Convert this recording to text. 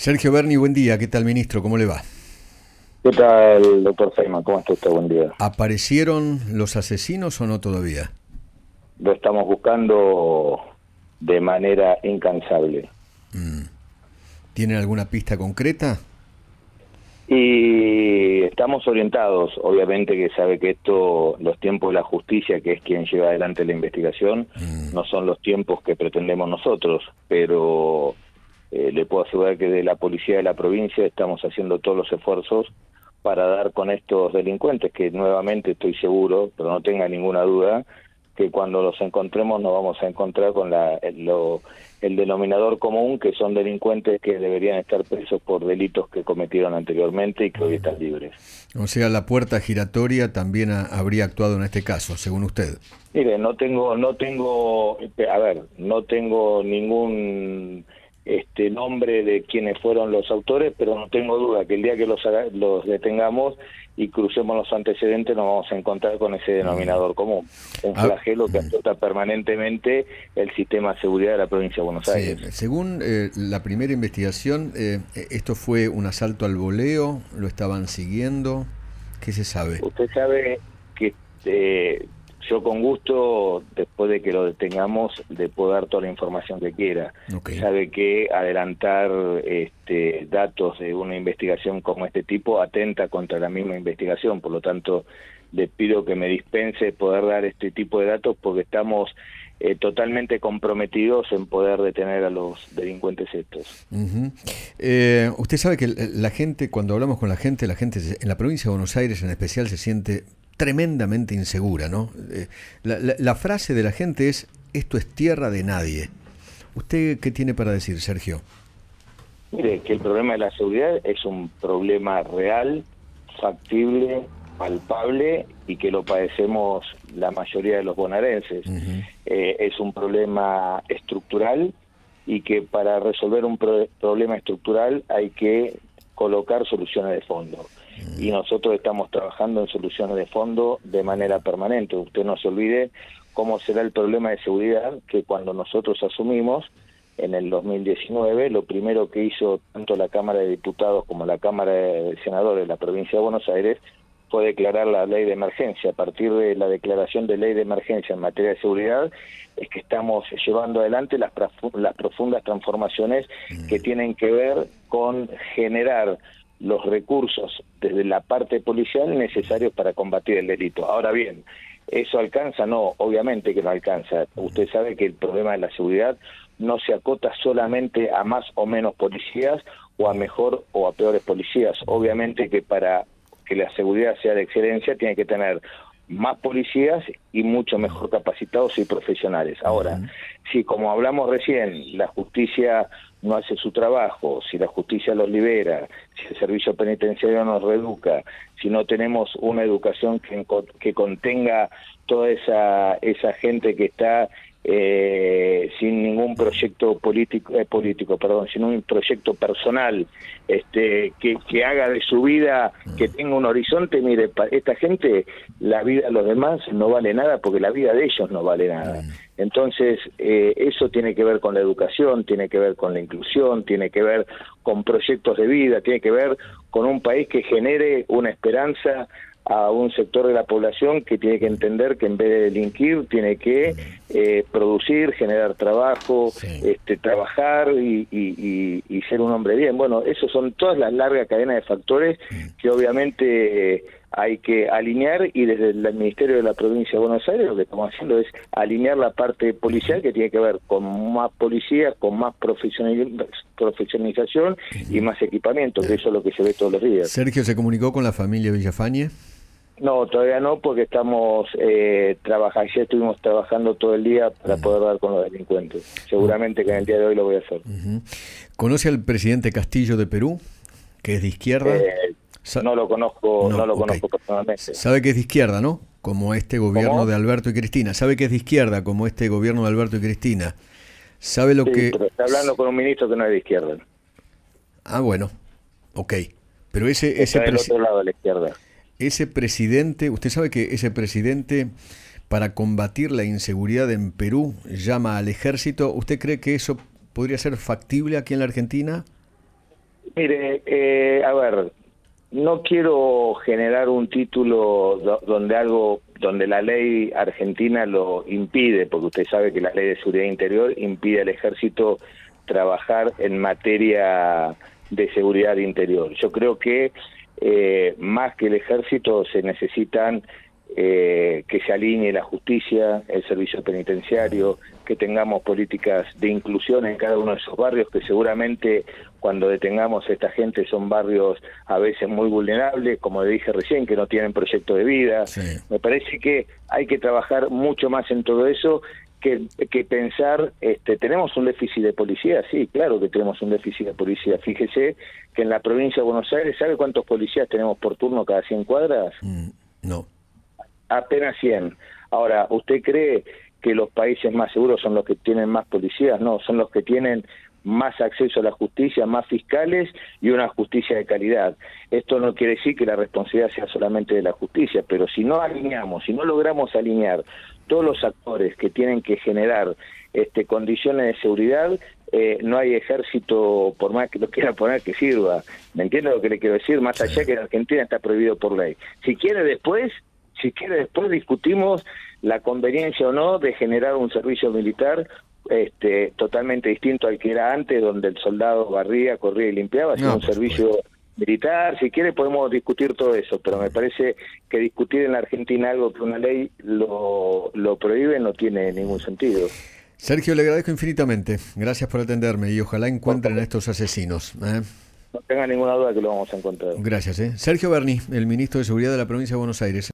Sergio Berni, buen día. ¿Qué tal, ministro? ¿Cómo le va? ¿Qué tal, doctor Feynman? ¿Cómo está usted? Buen día. ¿Aparecieron los asesinos o no todavía? Lo estamos buscando de manera incansable. ¿Tienen alguna pista concreta? Y estamos orientados, obviamente que sabe que los tiempos de la justicia, que es quien lleva adelante la investigación, no son los tiempos que pretendemos nosotros, pero le puedo asegurar que de la policía de la provincia estamos haciendo todos los esfuerzos para dar con estos delincuentes, que nuevamente estoy seguro, pero no tenga ninguna duda, que cuando los encontremos nos vamos a encontrar con el denominador común, que son delincuentes que deberían estar presos por delitos que cometieron anteriormente y que hoy están libres. O sea, la puerta giratoria también habría actuado en este caso, según usted. Mire, no tengo ningún nombre de quienes fueron los autores, pero no tengo duda que el día que los detengamos y crucemos los antecedentes nos vamos a encontrar con ese denominador común, un flagelo que azota permanentemente el sistema de seguridad de la provincia de Buenos Aires. Según la primera investigación, ¿esto fue un asalto al voleo? ¿Lo estaban siguiendo? ¿Qué se sabe? Usted sabe que yo con gusto, después de que lo detengamos, le puedo dar toda la información que quiera. Okay. Sabe que adelantar datos de una investigación como este tipo atenta contra la misma investigación, por lo tanto le pido que me dispense poder dar este tipo de datos porque estamos totalmente comprometidos en poder detener a los delincuentes estos. Usted sabe que la gente, cuando hablamos con la gente en la provincia de Buenos Aires en especial se siente tremendamente insegura, ¿no? La frase de la gente es: esto es tierra de nadie. ¿Usted qué tiene para decir, Sergio? Mire, que el problema de la seguridad es un problema real, factible, palpable y que lo padecemos la mayoría de los bonaerenses. Es un problema estructural y que para resolver un problema estructural hay que colocar soluciones de fondo. Y nosotros estamos trabajando en soluciones de fondo de manera permanente. Usted no se olvide cómo será el problema de seguridad, que cuando nosotros asumimos en el 2019, lo primero que hizo tanto la Cámara de Diputados como la Cámara de Senadores de la provincia de Buenos Aires fue declarar la ley de emergencia. A partir de la declaración de ley de emergencia en materia de seguridad es que estamos llevando adelante las profundas transformaciones que tienen que ver con generar los recursos desde la parte policial necesarios para combatir el delito. Ahora bien, ¿eso alcanza? No, obviamente que no alcanza. Usted sabe que el problema de la seguridad no se acota solamente a más o menos policías o a mejor o a peores policías. Obviamente que para que la seguridad sea de excelencia tiene que tener más policías y mucho mejor capacitados y profesionales. Ahora, si como hablamos recién, la justicia no hace su trabajo, si la justicia los libera, si el servicio penitenciario nos reeduca, si no tenemos una educación que contenga toda esa gente que está sin ningún proyecto sin un proyecto personal, que haga de su vida, que tenga un horizonte. Mire, esta gente, la vida de los demás no vale nada porque la vida de ellos no vale nada. Entonces, eso tiene que ver con la educación, tiene que ver con la inclusión, tiene que ver con proyectos de vida, tiene que ver con un país que genere una esperanza a un sector de la población que tiene que entender que en vez de delinquir tiene que producir, generar trabajo, trabajar y ser un hombre bien. Bueno, eso son todas las largas cadenas de factores que obviamente hay que alinear, y desde el Ministerio de la Provincia de Buenos Aires lo que estamos haciendo es alinear la parte policial, que tiene que ver con más policías, con más profesionalización y más equipamiento, que eso es lo que se ve todos los días. ¿Sergio se comunicó con la familia Villafañe? No, todavía no, porque estamos ya estuvimos trabajando todo el día para poder dar con los delincuentes. Seguramente que en el día de hoy lo voy a hacer. ¿Conoce al presidente Castillo de Perú, que es de izquierda? No lo conozco, no lo conozco personalmente. Sabe que es de izquierda, ¿no? Como este gobierno ¿Cómo? de Alberto y Cristina. Sabe que es de izquierda, como este gobierno de Alberto y Cristina. ¿Sabe lo que...? Pero está hablando con un ministro que no es de izquierda. Ah, bueno, ok. Pero está del otro lado de la izquierda. Ese presidente, usted sabe que ese presidente, para combatir la inseguridad en Perú, llama al ejército. ¿Usted cree que eso podría ser factible aquí en la Argentina? Mire, a ver, no quiero generar un título donde la ley argentina lo impide, porque usted sabe que la ley de seguridad interior impide al ejército trabajar en materia de seguridad interior. Yo creo que más que el ejército se necesitan que se alinee la justicia, el servicio penitenciario, que tengamos políticas de inclusión en cada uno de esos barrios, que seguramente cuando detengamos a esta gente son barrios a veces muy vulnerables, como le dije recién, que no tienen proyecto de vida. Sí. Me parece que hay que trabajar mucho más en todo eso que pensar, ¿tenemos un déficit de policía? Sí, claro que tenemos un déficit de policía. Fíjese que en la provincia de Buenos Aires, ¿sabe cuántos policías tenemos por turno cada 100 cuadras? No. Apenas 100. Ahora, ¿usted cree que los países más seguros son los que tienen más policías? No, son los que tienen más acceso a la justicia, más fiscales y una justicia de calidad. Esto no quiere decir que la responsabilidad sea solamente de la justicia, pero si no alineamos, si no logramos alinear todos los actores que tienen que generar condiciones de seguridad, no hay ejército, por más que lo quiera poner, que sirva. ¿Me entiende lo que le quiero decir? Más allá que en Argentina está prohibido por ley. Si quiere después discutimos la conveniencia o no de generar un servicio militar totalmente distinto al que era antes, donde el soldado barría, corría y limpiaba, sino un servicio militar. Si quiere podemos discutir todo eso, pero me parece que discutir en la Argentina algo que una ley lo prohíbe no tiene ningún sentido. Sergio, le agradezco infinitamente. Gracias por atenderme y ojalá encuentren a estos asesinos. No tenga ninguna duda que lo vamos a encontrar. Gracias. Sergio Berni, el ministro de Seguridad de la provincia de Buenos Aires.